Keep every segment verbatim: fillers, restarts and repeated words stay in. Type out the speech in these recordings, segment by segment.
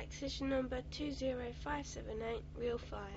Accession number two zero five seven eight, Reel five.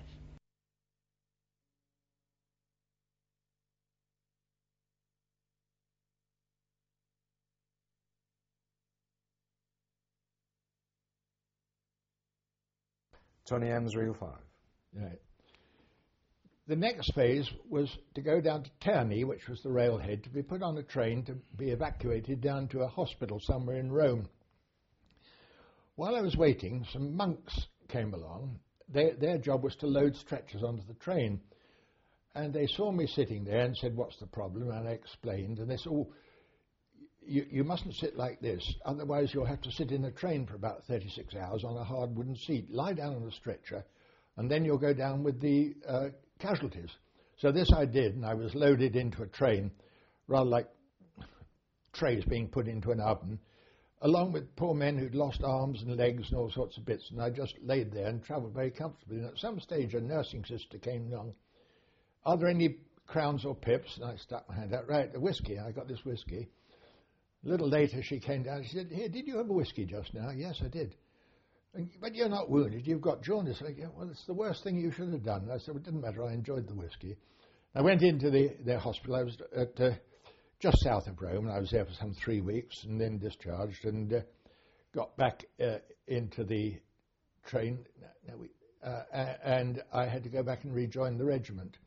Johnny M's Reel five. Right. The next phase was to go down to Terni, which was the railhead, to be put on a train to be evacuated down to a hospital somewhere in Rome. While I was waiting, some monks came along. They, their job was to load stretchers onto the train. And they saw me sitting there and said, "What's the problem?" And I explained. And they said, "Oh, you, you mustn't sit like this. Otherwise, you'll have to sit in a train for about thirty-six hours on a hard wooden seat. Lie down on a stretcher, and then you'll go down with the uh, casualties." So this I did, and I was loaded into a train, rather like trays being put into an oven, along with poor men who'd lost arms and legs and all sorts of bits, and I just laid there and travelled very comfortably. And at some stage, a nursing sister came along. "Are there any crowns or pips?" And I stuck my hand out. "Right, the whiskey. I got this whiskey." A little later, she came down. She said, "Here, did you have a whiskey just now?" "Yes, I did." "But you're not wounded. You've got jaundice." I said, "Well, it's the worst thing you should have done." I said, "Well, it didn't matter. I enjoyed the whiskey." I went into the their hospital. I was at uh, just south of Rome, and I was there for some three weeks, and then discharged, and uh, got back uh, into the train. No, we, uh, and I had to go back and rejoin the regiment.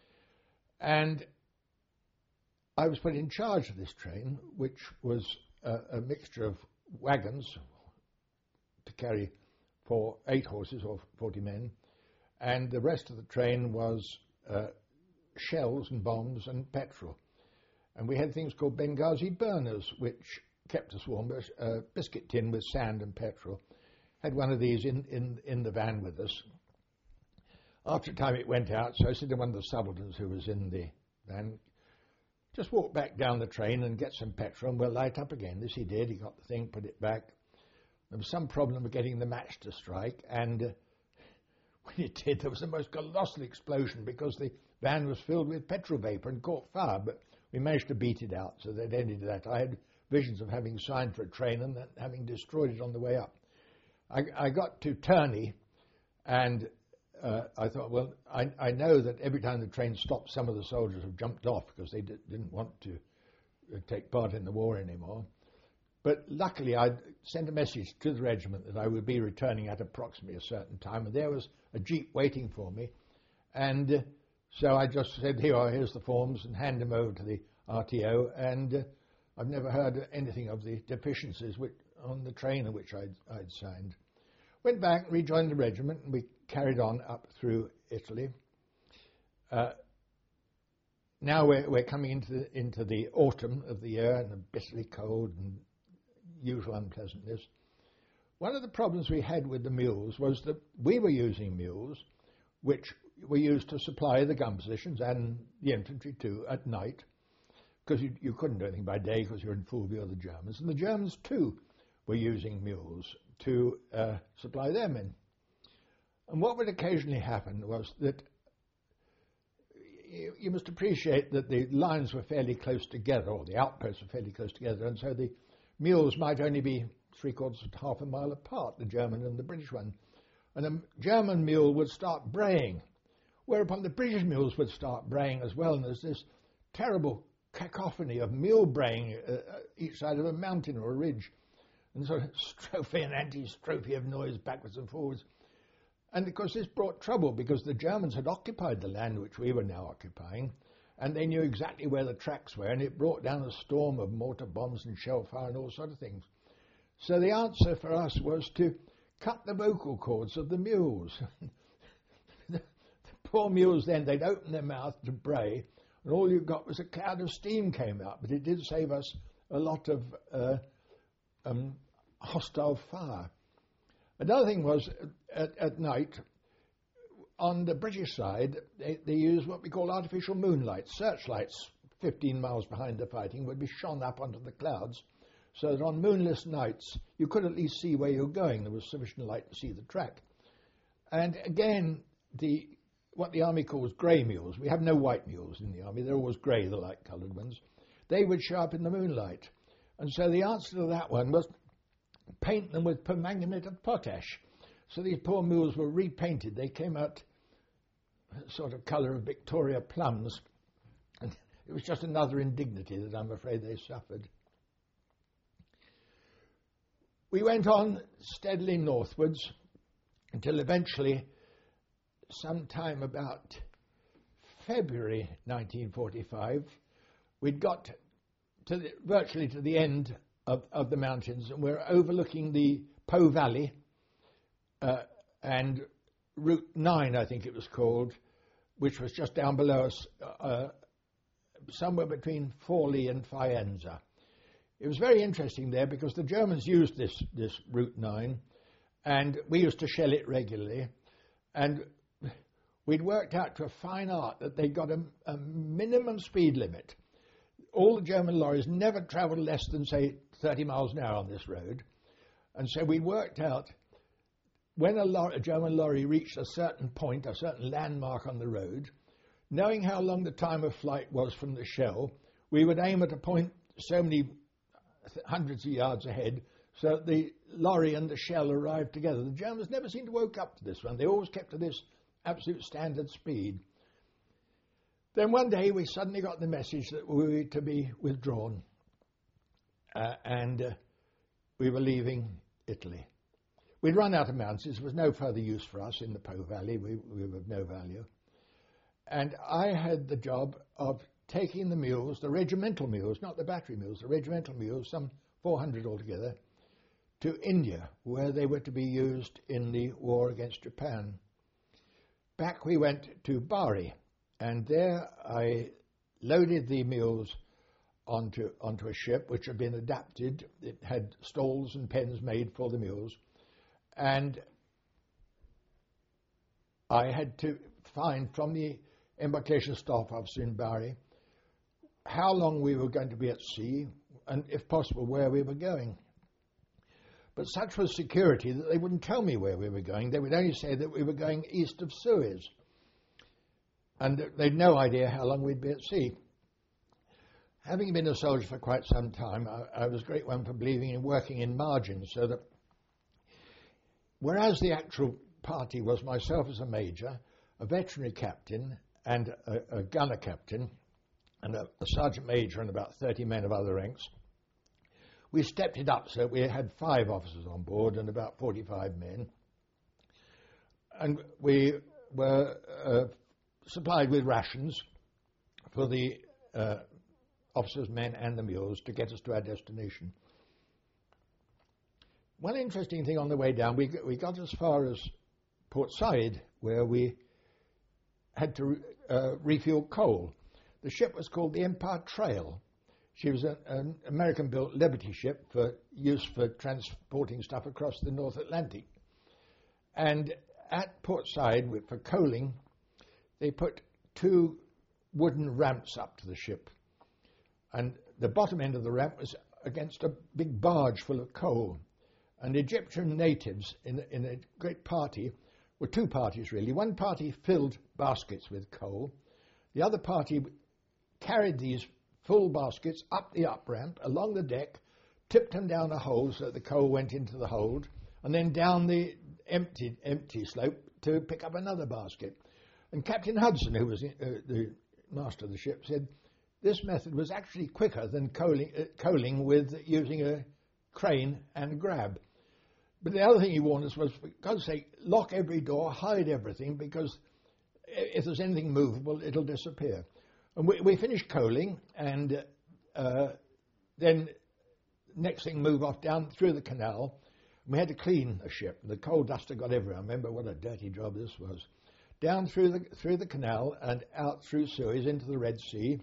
And I was put in charge of this train, which was a, a mixture of wagons to carry for eight horses or forty men, and the rest of the train was uh, shells and bombs and petrol. And we had things called Benghazi burners, which kept us warm, a biscuit tin with sand and petrol. Had one of these in, in, in the van with us. After a time it went out, so I said to one of the subalterns who was in the van, "Just walk back down the train and get some petrol and we'll light up again." This he did. He got the thing, put it back. There was some problem with getting the match to strike, and uh, when it did, there was the most colossal explosion because the van was filled with petrol vapour and caught fire, but we managed to beat it out, so that ended that. I had visions of having signed for a train and then having destroyed it on the way up. I, I got to Terni, and uh, I thought, well, I, I know that every time the train stopped, some of the soldiers have jumped off because they did, didn't want to uh, take part in the war anymore. But luckily, I'd sent a message to the regiment that I would be returning at approximately a certain time, and there was a jeep waiting for me. And uh, so I just said, "Here are, here's the forms," and hand them over to the R T O, and uh, I've never heard anything of the deficiencies which, on the train of which I'd, I'd signed. Went back, rejoined the regiment, and we carried on up through Italy. Uh, now we're, we're coming into the, into the autumn of the year, and the bitterly cold and usual unpleasantness. One of the problems we had with the mules was that we were using mules which were used to supply the gun positions and the infantry too at night, because you, you couldn't do anything by day because you're in full view of the Germans. And the Germans too were using mules to uh, supply their men. And what would occasionally happen was that you, you must appreciate that the lines were fairly close together, or the outposts were fairly close together, and so the mules might only be three quarters to half a mile apart, the German and the British one. And a German mule would start braying, whereupon the British mules would start braying as well, and there's this terrible cacophony of mule braying uh, each side of a mountain or a ridge, and sort of strophe and anti-strophe of noise backwards and forwards. And of course this brought trouble because the Germans had occupied the land which we were now occupying, and they knew exactly where the tracks were, and it brought down a storm of mortar bombs and shell fire and all sorts of things. So the answer for us was to cut the vocal cords of the mules. the, the poor mules then, they'd open their mouth to bray, and all you got was a cloud of steam came out, but it did save us a lot of uh, um, hostile fire. Another thing was, at, at night, on the British side, they, they used what we call artificial moonlight. Searchlights fifteen miles behind the fighting would be shone up onto the clouds, so that on moonless nights you could at least see where you're going. There was sufficient light to see the track. And again, the what the army calls grey mules. We have no white mules in the army. They're always grey, the light-coloured ones. They would show up in the moonlight. And so the answer to that one was paint them with permanganate of potash. So these poor mules were repainted. They came out sort of colour of Victoria plums. And it was just another indignity that I'm afraid they suffered. We went on steadily northwards until eventually, sometime about February nineteen forty-five, we'd got to the, virtually to the end of, of the mountains, and we're overlooking the Po Valley, uh, and Route nine, I think it was called, which was just down below us, uh, somewhere between Forlì and Faenza. It was very interesting there because the Germans used this, this Route nine, and we used to shell it regularly, and we'd worked out to a fine art that they got a, a minimum speed limit. All the German lorries never travelled less than, say, thirty miles an hour on this road, and so we worked out when a, lorry, a German lorry reached a certain point, a certain landmark on the road, knowing how long the time of flight was from the shell, we would aim at a point so many hundreds of yards ahead, so that the lorry and the shell arrived together. The Germans never seemed to woke up to this one. They always kept to this absolute standard speed. Then one day we suddenly got the message that we were to be withdrawn, uh, and uh, we were leaving Italy. We'd run out of mountains. There was no further use for us in the Po Valley. We, we were of no value. And I had the job of taking the mules, the regimental mules, not the battery mules, the regimental mules, some four hundred altogether, to India, where they were to be used in the war against Japan. Back we went to Bari, and there I loaded the mules onto, onto a ship which had been adapted. It had stalls and pens made for the mules, and I had to find from the embarkation staff officer in Bari how long we were going to be at sea, and if possible where we were going. But such was security that they wouldn't tell me where we were going. They would only say that we were going east of Suez, and they'd no idea how long we'd be at sea. Having been a soldier for quite some time, I, I was a great one for believing in working in margins, so that whereas the actual party was myself as a major, a veterinary captain, and a, a gunner captain, and a, a sergeant major and about thirty men of other ranks, we stepped it up so we had five officers on board and about forty-five men. And we were uh, supplied with rations for the uh, officers, men and the mules to get us to our destination. One interesting thing on the way down, we, we got as far as Port Said, where we had to uh, refuel coal. The ship was called the Empire Trail. She was a, an American-built Liberty ship for use for transporting stuff across the North Atlantic. And at Port Said, for coaling, they put two wooden ramps up to the ship. And the bottom end of the ramp was against a big barge full of coal. And Egyptian natives in, in a great party, were two parties really. One party filled baskets with coal. The other party carried these full baskets up the up ramp, along the deck, tipped them down a hole so that the coal went into the hold, and then down the empty, empty slope to pick up another basket. And Captain Hudson, who was uh, the master of the ship, said this method was actually quicker than coaling, uh, coaling with using a crane and a grab. But the other thing he warned us was, for God's sake, lock every door, hide everything, because if there's anything movable, it'll disappear. And we, we finished coaling, and uh, then next thing move off down through the canal. We had to clean the ship. The coal duster got everywhere. I remember what a dirty job this was. Down through the through the canal and out through Suez into the Red Sea.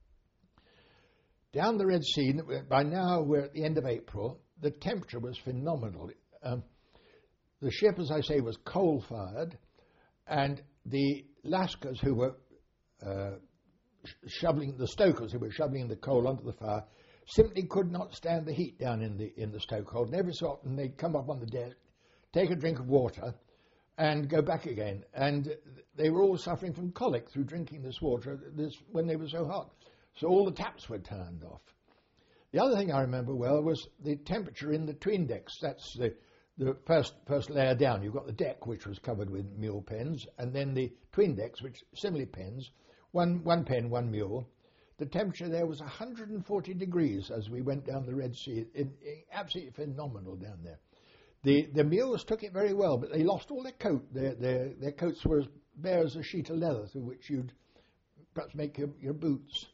Down the Red Sea, by now we're at the end of April, the temperature was phenomenal. Um, the ship, as I say, was coal-fired, and the lascars who were uh, shoveling, the stokers who were shoveling the coal onto the fire, simply could not stand the heat down in the in the stokehold. And every so often they'd come up on the deck, take a drink of water, and go back again. And they were all suffering from colic through drinking this water this, when they were so hot. So all the taps were turned off. The other thing I remember well was the temperature in the tween decks. That's the, the first first layer down, you've got the deck, which was covered with mule pens, and then the twin decks, which similarly pens, one one pen, one mule. The temperature there was one hundred forty degrees as we went down the Red Sea. It, it, absolutely phenomenal down there. The the mules took it very well, but they lost all their coat. Their their their coats were as bare as a sheet of leather through which you'd perhaps make your, your boots.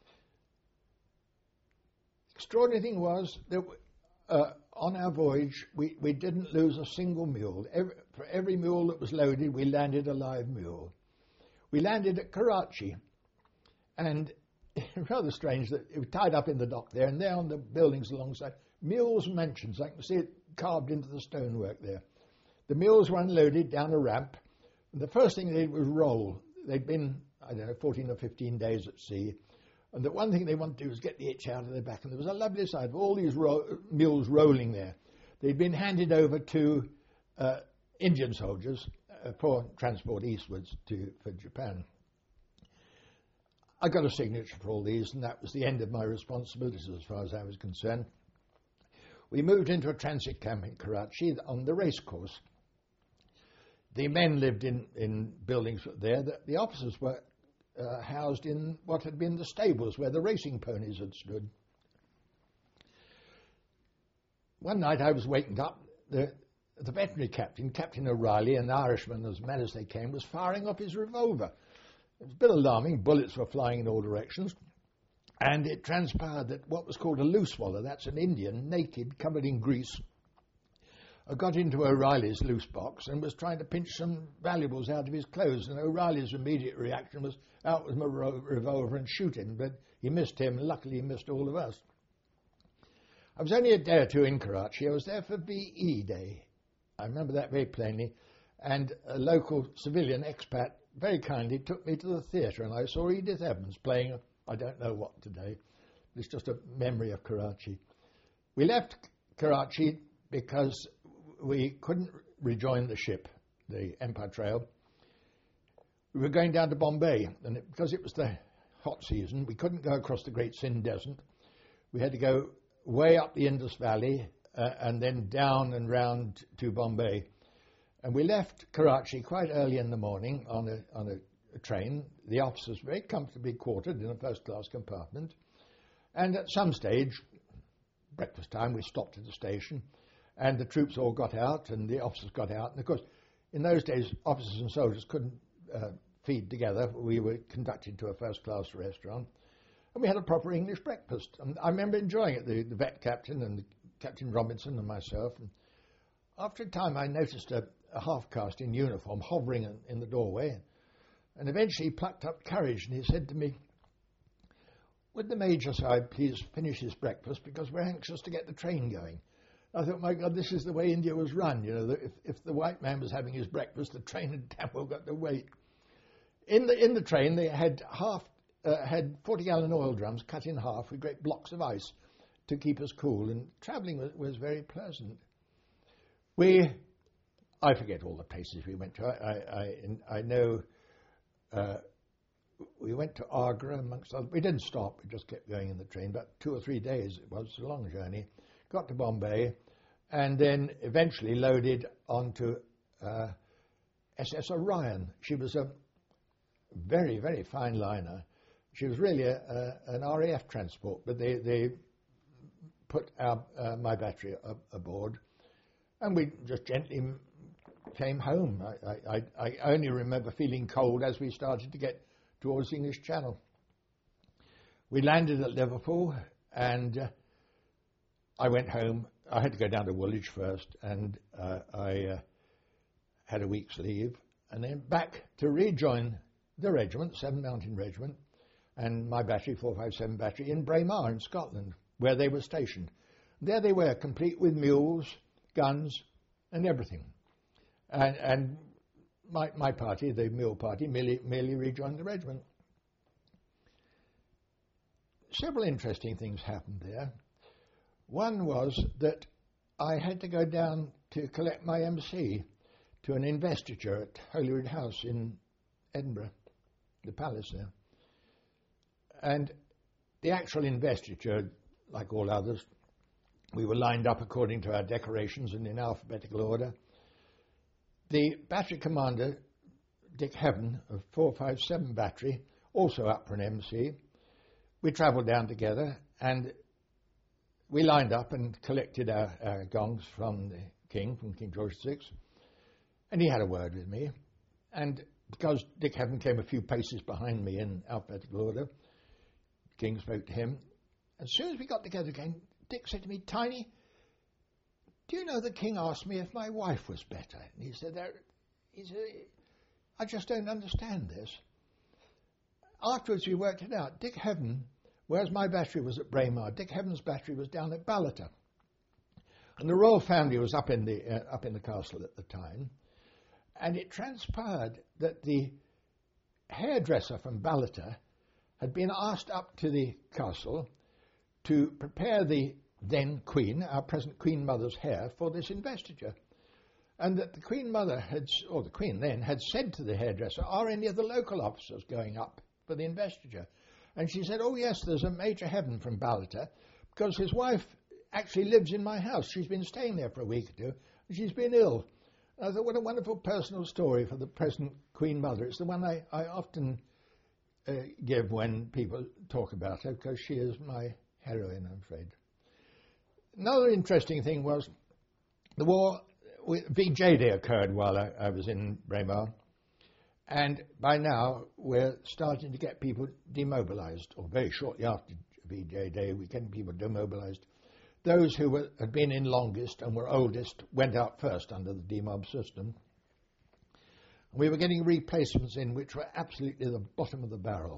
Extraordinary thing was that uh, on our voyage we, we didn't lose a single mule. Every, for every mule that was loaded, we landed a live mule. We landed at Karachi, and rather strange that it was tied up in the dock there, and there on the buildings alongside, mules mansions. I can see it carved into the stonework there. The mules were unloaded down a ramp, and the first thing they did was roll. They'd been, I don't know, fourteen or fifteen days at sea, and the one thing they wanted to do was get the itch out of their back, and there was a lovely sight of all these ro- mules rolling there. They'd been handed over to uh, Indian soldiers uh, for transport eastwards to for Japan. I got a signature for all these, and that was the end of my responsibilities as far as I was concerned. We moved into a transit camp in Karachi on the race course. The men lived in, in buildings there. The, the officers were uh, housed in what had been the stables where the racing ponies had stood. One night I was wakened up. The, the veterinary captain, Captain O'Reilly, an Irishman as mad as they came, was firing off his revolver. It was a bit alarming. Bullets were flying in all directions. And it transpired that what was called a loose waller, that's an Indian, naked, covered in grease, got into O'Reilly's loose box and was trying to pinch some valuables out of his clothes. And O'Reilly's immediate reaction was out with my revolver and shoot him. But he missed him. Luckily, he missed all of us. I was only a day or two in Karachi. I was there for V E Day. I remember that very plainly. And a local civilian expat very kindly took me to the theatre, and I saw Edith Evans playing, I don't know what today. It's just a memory of Karachi. We left Karachi because we couldn't rejoin the ship, the Empire Trail. We were going down to Bombay, and it, because it was the hot season, we couldn't go across the Great Sindh Desert. We had to go way up the Indus Valley uh, and then down and round to Bombay. And we left Karachi quite early in the morning on a on a, a train. The officers were very comfortably quartered in a first-class compartment. And at some stage, breakfast time, we stopped at the station, and the troops all got out, and the officers got out. And of course, in those days, officers and soldiers couldn't uh, feed together. We were conducted to a first-class restaurant, and we had a proper English breakfast. And I remember enjoying it, the, the vet captain and Captain Robinson and myself. And after a time, I noticed a a half-caste in uniform hovering in, in the doorway, and eventually he plucked up courage and he said to me, "Would the Major Sahib please finish his breakfast, because we're anxious to get the train going." I thought, my God, this is the way India was run. You know, if, if the white man was having his breakfast, the train had damn well got to wait. In the in the train, they had half uh, had forty-gallon oil drums cut in half with great blocks of ice to keep us cool, and travelling was, was very pleasant. We I forget all the places we went to. I, I, I know uh, we went to Agra, amongst others. We didn't stop. We just kept going in the train. About two or three days. It was a long journey. Got to Bombay, and then eventually loaded onto uh, S S Orion. She was a very, very fine liner. She was really a, a, an R A F transport, but they, they put our, uh, my battery ab- aboard, and we just gently came home. I, I, I only remember feeling cold as we started to get towards the English Channel. We landed at Liverpool, and uh, I went home. I had to go down to Woolwich first, and uh, I uh, had a week's leave, and then back to rejoin the regiment, seventh Mountain Regiment, and my battery, four fifty-seven battery, in Braemar in Scotland, where they were stationed. There they were, complete with mules, guns, and everything. And, and my, my party, the mule party, merely, merely rejoined the regiment. Several interesting things happened there. One was that I had to go down to collect my M C to an investiture at Holyrood House in Edinburgh, the palace there. And the actual investiture, like all others, We were lined up according to our decorations and in alphabetical order. The battery commander, Dick Heaven, of four five seven Battery, also up for an M C, we travelled down together and we lined up and collected our, our gongs from the King, from King George the Sixth, and he had a word with me. And because Dick Heaven came a few paces behind me in alphabetical order, the King spoke to him. As soon as we got together again, Dick said to me, "Tiny, do you know the King asked me if my wife was better?" And he said, there, he said, "I just don't understand this." Afterwards we worked it out. Dick Heaven, whereas my battery was at Braemar, Dick Heaven's battery was down at Ballater. And the royal family was up in the uh, up in the castle at the time. And it transpired that the hairdresser from Ballater had been asked up to the castle to prepare the then Queen, our present Queen Mother's hair, for this investiture. And that the Queen Mother had, or the Queen then, had said to the hairdresser, "Are any of the local officers going up for the investiture?" And she said, "Oh yes, there's a Major Heaven from Ballater, because his wife actually lives in my house. She's been staying there for a week or two, and she's been ill." I thought, what a wonderful personal story for the present Queen Mother. It's the one I, I often uh, give when people talk about her, because she is my heroine, I'm afraid. Another interesting thing was the war, V J Day occurred while I, I was in Braemar, and by now we're starting to get people demobilised, or very shortly after V J Day we're getting people demobilised. Those who were, had been in longest and were oldest went out first under the demob system. We were getting replacements in which were absolutely the bottom of the barrel.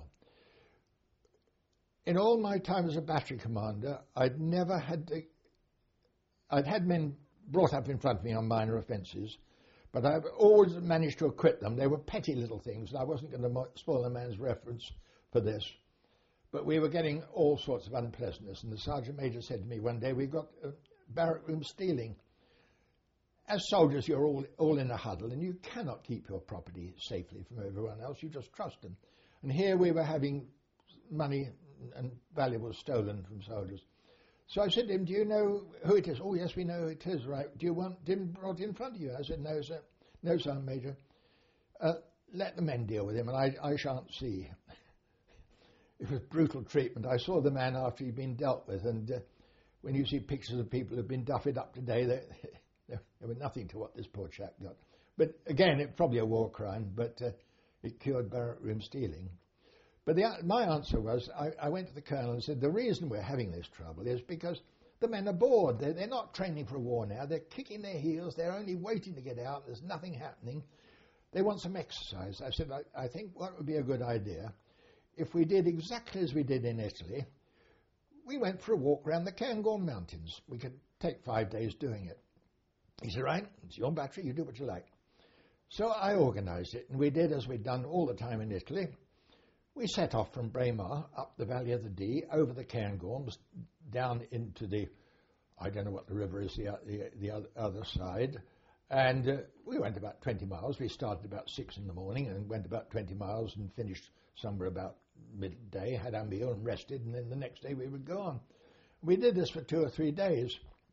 In all my time as a battery commander, I'd never had to, I'd had men brought up in front of me on minor offences, but I've always managed to acquit them. They were petty little things, and I wasn't going to mo- spoil a man's reference for this. But we were getting all sorts of unpleasantness, and the Sergeant Major said to me one day, "We've got uh, barrack room stealing. As soldiers, you're all, all in a huddle, and you cannot keep your property safely from everyone else. You just trust them." And here we were having money and valuables stolen from soldiers. So I said to him, "Do you know who it is?" "Oh, yes, we know who it is, right. Do you want him brought in front of you?" I said, "No, sir. No, Sergeant Major. Uh, let the men deal with him, and I, I shan't see." It was brutal treatment. I saw the man after he'd been dealt with, and uh, when you see pictures of people who've been duffied up today, they, they, they were nothing to what this poor chap got. But again, it's probably a war crime, but uh, it cured barrack room stealing. But the, my answer was, I, I went to the colonel and said, the reason we're having this trouble is because the men are bored. They're, they're not training for a war now. They're kicking their heels. They're only waiting to get out. There's nothing happening. They want some exercise. I said, I, I think what would be a good idea, if we did exactly as we did in Italy, we went for a walk around the Cairngorm Mountains. We could take five days doing it. He said, "Right, it's your battery, you do what you like." So I organised it, and we did as we'd done all the time in Italy. We set off from Braemar, up the valley of the Dee, over the Cairngorms, down into the, I don't know what the river is, the, the, the other, other side, and uh, we went about twenty miles. We started about six in the morning and went about twenty miles and finished somewhere about midday, had our meal and rested, and then the next day we would go on. We did this for two or three days.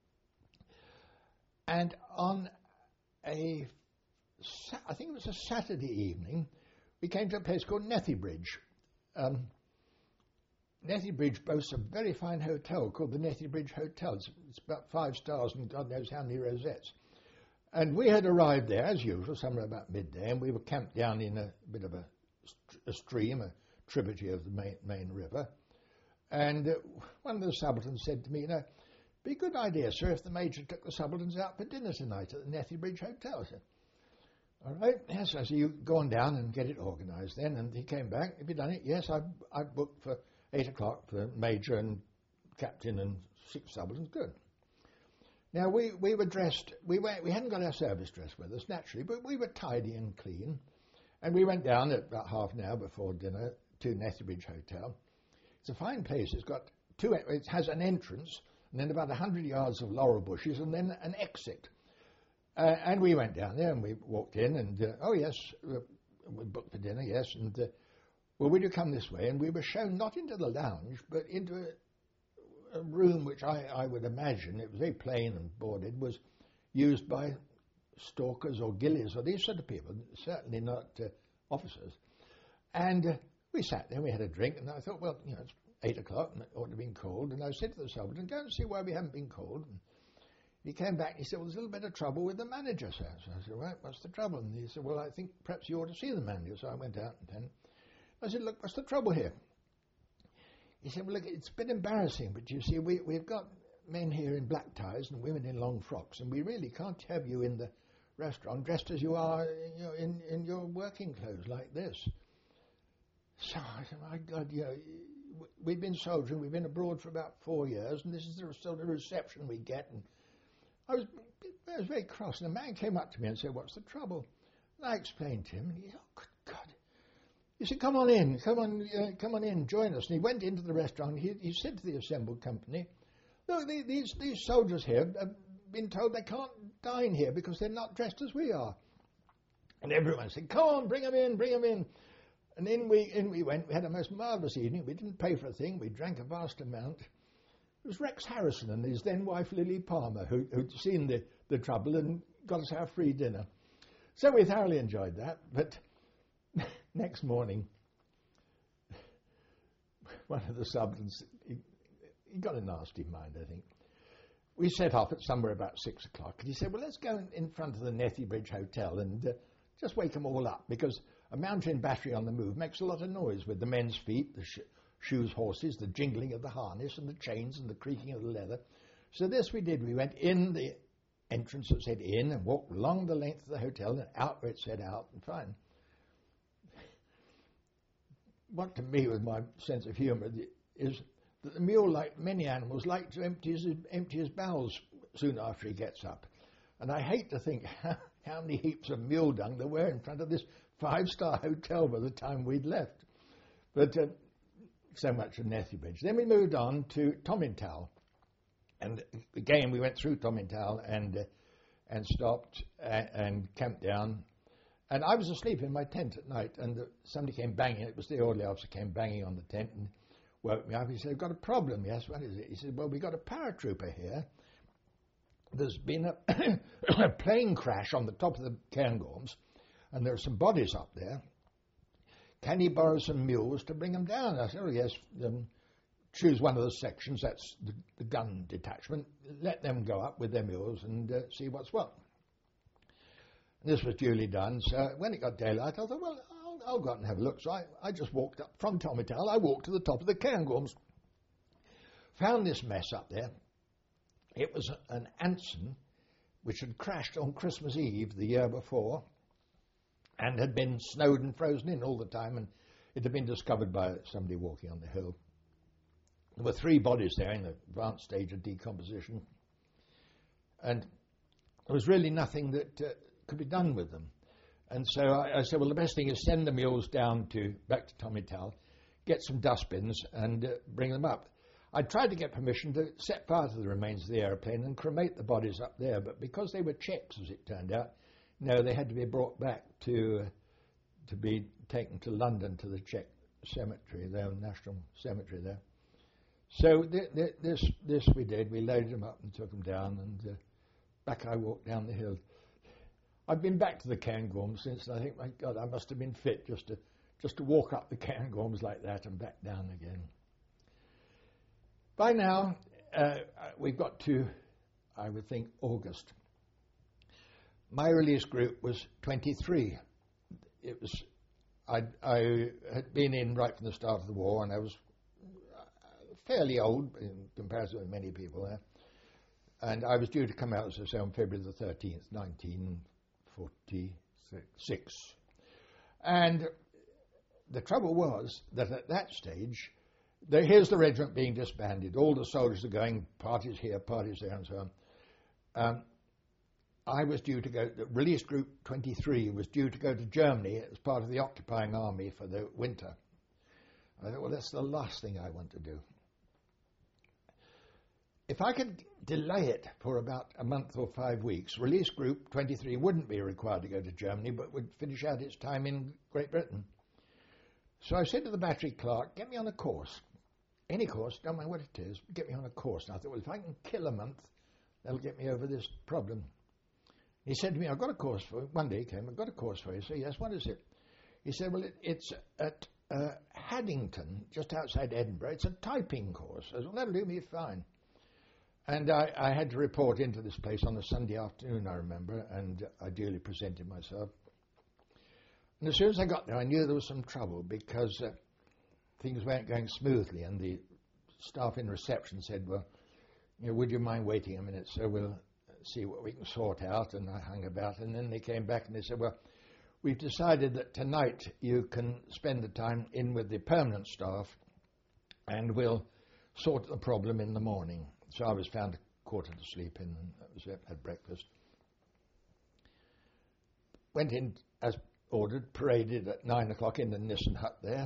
And on a, I think it was a Saturday evening, we came to a place called Nethybridge. Um, Nethybridge boasts a very fine hotel called the Nethybridge Hotel. It's, it's about five stars and God knows how many rosettes. And we had arrived there, as usual, somewhere about midday, and we were camped down in a bit of a, a stream, a tributary of the main, main river. And uh, one of the subalterns said to me, "You know, be a good idea, sir, if the Major took the subalterns out for dinner tonight at the Nethybridge Hotel." I said, "All right, yes." I said, "You go on down and get it organised then." And he came back. "Have you done it?" "Yes, I I booked for eight o'clock for Major and Captain and six subalterns." "Good." Now, we, we were dressed, we were, we hadn't got our service dress with us, naturally, but we were tidy and clean. And we went down at about half an hour before dinner to Nethybridge Hotel. It's a fine place. It's got two, it has an entrance, and then about a hundred yards of laurel bushes, and then an exit. Uh, and we went down there, and we walked in, and, uh, oh yes, uh, we booked for dinner, yes, and, uh, well, will you come this way? And we were shown not into the lounge, but into a, a room which I, I would imagine, it was very plain and boarded, was used by stalkers or gillies or these sort of people, certainly not uh, officers. And uh, we sat there, we had a drink, and I thought, well, you know, it's eight o'clock and it ought to have been called. And I said to the subaltern, go and see why we haven't been called. And he came back and he said, well, there's a little bit of trouble with the manager, sir. So I said, right, what's the trouble? And he said, well, I think perhaps you ought to see the manager. So I went out and then I said, look, what's the trouble here? He said, well, look, it's a bit embarrassing, but you see, we, we've got men here in black ties and women in long frocks, and we really can't have you in the restaurant dressed as you are you know, in, in your working clothes like this. So I said, my God, you know, we've been soldiering, we've been abroad for about four years, and this is the sort of reception we get. And I was, I was very cross, and a man came up to me and said, what's the trouble? And I explained to him, and he said, oh, good God. He said, come on in, come on uh, come on in, join us. And he went into the restaurant, he, he said to the assembled company, look, they, these, these soldiers here have been told they can't dine here because they're not dressed as we are. And everyone said, come on, bring them in, bring them in. And in we, in we went, we had a most marvellous evening, we didn't pay for a thing, we drank a vast amount. It was Rex Harrison and his then wife Lily Palmer who, who'd seen the, the trouble and got us our free dinner. So we thoroughly enjoyed that, but next morning, one of the subalterns, he, he got a nasty mind, I think. We set off at somewhere about six o'clock, and he said, well, let's go in, in front of the Nethy Bridge Hotel and uh, just wake them all up, because a mountain battery on the move makes a lot of noise with the men's feet, the sh- shoes, horses, the jingling of the harness and the chains and the creaking of the leather. So this we did. We went in the entrance that said in and walked along the length of the hotel and out where it said out, and fine. What to me was my sense of humour is that the mule, like many animals, like to empty his, empty his bowels soon after he gets up. And I hate to think how, how many heaps of mule dung there were in front of this five-star hotel by the time we'd left. But uh, so much of Nethy Bridge. Then we moved on to Tomintoul. And again, we went through Tomintoul and, uh, and stopped and, and camped down. And I was asleep in my tent at night, and uh, somebody came banging. It was the orderly officer came banging on the tent and woke me up. He said, "We've got a problem." Yes, what is it? He said, "Well, we've got a paratrooper here. There's been a, a plane crash on the top of the Cairngorms, and there are some bodies up there. Can he borrow some mules to bring them down?" I said, "Oh, yes. Um, choose one of the sections. That's the, the gun detachment. Let them go up with their mules and uh, see what's what." This was duly done, so when it got daylight, I thought, well, I'll, I'll go out and have a look. So I, I just walked up from Tomintoul, I walked to the top of the Cairngorms, found this mess up there. It was an Anson, which had crashed on Christmas Eve the year before, and had been snowed and frozen in all the time, and it had been discovered by somebody walking on the hill. There were three bodies there in the advanced stage of decomposition, and there was really nothing that uh, could be done with them. And so I, I said, well, the best thing is send the mules down to back to Tomintoul, get some dustbins and uh, bring them up. I tried to get permission to set fire to the remains of the aeroplane and cremate the bodies up there, but because they were Czechs, as it turned out, no, they had to be brought back to uh, to be taken to London to the Czech cemetery, their national cemetery there. So th- th- this this we did. We loaded them up and took them down, and uh, back I walked down the hill. I've been back to the Cairngorms since, and I think, my God, I must have been fit just to just to walk up the Cairngorms like that and back down again. By now, uh, we've got to, I would think, August. My release group was twenty-three. It was, I I had been in right from the start of the war, and I was fairly old in comparison with many people there. And I was due to come out, as I say, on February the thirteenth, nineteen forty-six. And the trouble was that at that stage, there, here's the regiment being disbanded. All the soldiers are going, parties here, parties there, and so on. Um, I was due to go, the release group twenty-three was due to go to Germany as part of the occupying army for the winter. I thought, well, that's the last thing I want to do. If I could delay it for about a month or five weeks, release group twenty-three wouldn't be required to go to Germany, but would finish out its time in Great Britain. So I said to the battery clerk, get me on a course. any course, don't mind what it is, get me on a course. And I thought, well, if I can kill a month, that'll get me over this problem. He said to me, I've got a course for you. One day he came, I've got a course for you. I said, yes, what is it? He said, well, it, it's at uh, Haddington, just outside Edinburgh. It's a typing course. I said, well, that'll do me fine. And I, I had to report into this place on a Sunday afternoon, I remember, and I duly presented myself. And as soon as I got there, I knew there was some trouble because uh, things weren't going smoothly, and the staff in reception said, well, you know, would you mind waiting a minute, so we'll see what we can sort out. And I hung about, and then they came back and they said, well, we've decided that tonight you can spend the time in with the permanent staff and we'll sort the problem in the morning. So I was found a quarter to sleep in, and that was it, had breakfast. Went in as ordered, paraded at nine o'clock in the Nissen hut there.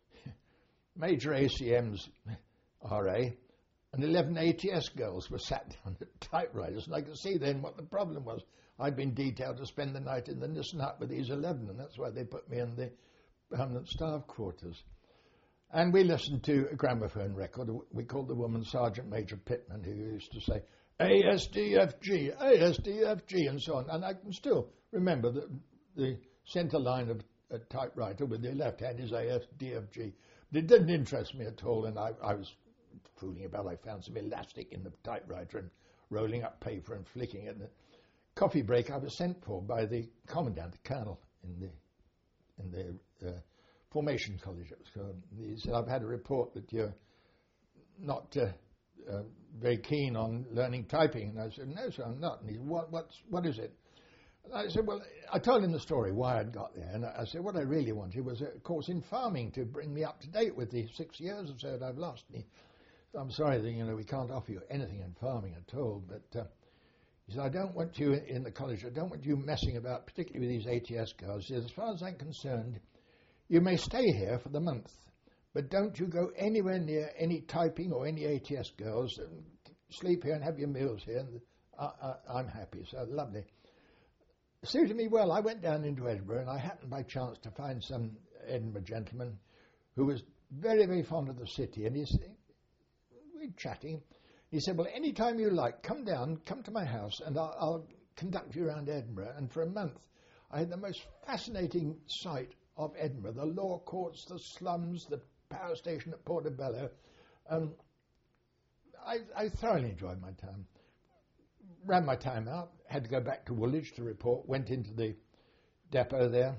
Major A C M's R A and eleven A T S girls were sat down at typewriters, and I could see then what the problem was. I'd been detailed to spend the night in the Nissen hut with these eleven, and that's why they put me in the permanent staff quarters. And we listened to a gramophone record. We called the woman Sergeant Major Pittman, who used to say, A S D F G, A S D F G, and so on. And I can still remember that the centre line of a typewriter with the left hand is A S D F G. But it didn't interest me at all, and I, I was fooling about. I found some elastic in the typewriter and rolling up paper and flicking it. And the coffee break I was sent for by the commandant, the colonel, in the in the uh, Formation College, it was called. He said, I've had a report that you're not uh, uh, very keen on learning typing. And I said, no, sir, I'm not. And he said, what, what's, what is it? And I said, well, I told him the story, why I'd got there. And I said, what I really wanted was a course in farming to bring me up to date with the six years or so that I've lost. And he said, I'm sorry that, you know, we can't offer you anything in farming at all. But uh, he said, I don't want you in the college, I don't want you messing about, particularly with these A T S girls. He said, as far as I'm concerned, you may stay here for the month, but don't you go anywhere near any typing or any A T S girls. Sleep here and have your meals here, and I, I, I'm happy. So lovely. It suited me well. I went down into Edinburgh, and I happened by chance to find some Edinburgh gentleman who was very, very fond of the city, and he's we're chatting. He said, well, any time you like, come down, come to my house, and I'll, I'll conduct you around Edinburgh. And for a month, I had the most fascinating sight of Edinburgh, the law courts, the slums, the power station at Portobello. Um, I, I thoroughly enjoyed my time. Ran my time out, had to go back to Woolwich to report, went into the depot there.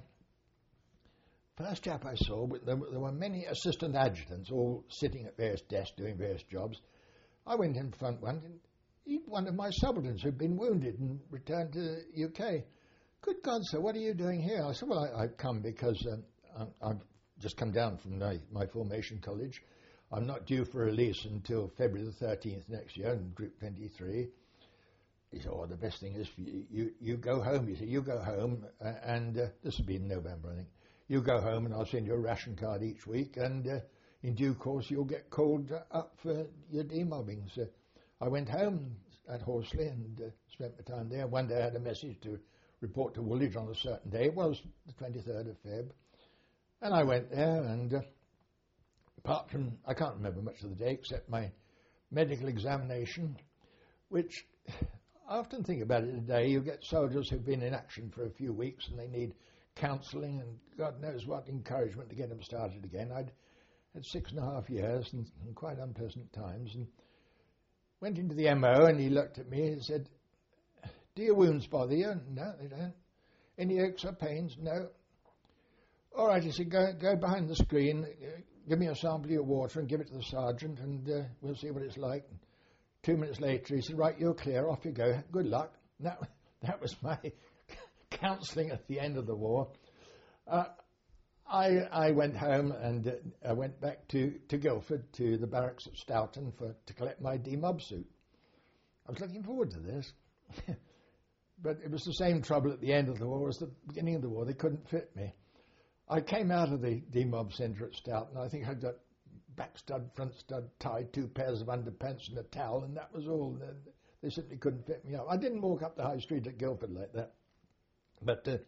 First chap I saw, there, there were many assistant adjutants all sitting at various desks doing various jobs. I went in front one, and he'd one of my subalterns who'd been wounded and returned to the U K. Good God, sir, what are you doing here? I said, well, I, I've come because um, I've just come down from my, my formation college. I'm not due for release until February the thirteenth next year in Group twenty-three. He said, oh, the best thing is for you, you, you go home. He said, you go home, uh, and uh, this will be in November, I think. You go home, and I'll send you a ration card each week, and uh, in due course, you'll get called uh, up for your demobbing. So I went home at Horsley and uh, spent my time there. One day I had a message to report to Woolwich on a certain day. It was the twenty-third of February. And I went there, and uh, apart from, I can't remember much of the day except my medical examination, which I often think about it today. You get soldiers who've been in action for a few weeks and they need counselling and God knows what encouragement to get them started again. I'd had six and a half years and, and quite unpleasant times, and went into the M O, and he looked at me and said, do your wounds bother you? No, they don't. Any aches or pains? No. All right, he said, go, go behind the screen, uh, give me a sample of your water and give it to the sergeant, and uh, we'll see what it's like. And two minutes later, he said, right, you're clear, off you go, good luck. That, that was my counselling at the end of the war. Uh, I, I went home, and uh, I went back to, to Guildford, to the barracks at Stoughton, for, to collect my demob suit. I was looking forward to this. But it was the same trouble at the end of the war as the beginning of the war. They couldn't fit me. I came out of the demob centre at Stoughton. I think I got back stud, front stud, tied, two pairs of underpants and a towel, and that was all. They simply couldn't fit me up. I didn't walk up the high street at Guildford like that. But uh,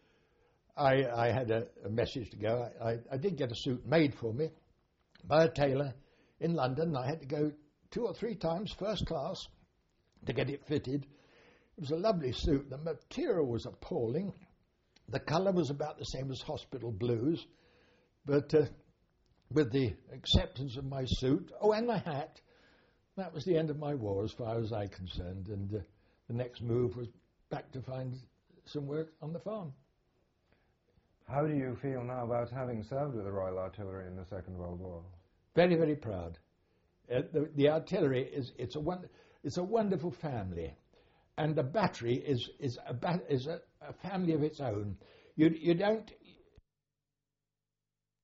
I, I had a, a message to go. I, I, I did get a suit made for me by a tailor in London. I had to go two or three times first class to get it fitted. It was a lovely suit. The material was appalling. The colour was about the same as hospital blues, but uh, with the acceptance of my suit, oh, and my hat, that was the end of my war as far as I concerned, and uh, the next move was back to find some work on the farm. How do you feel now about having served with the Royal Artillery in the Second World War? Very, very proud. Uh, the, the artillery is it's a one, it's a wonderful family, and the battery is is a ba- is a, a family of its own. You you don't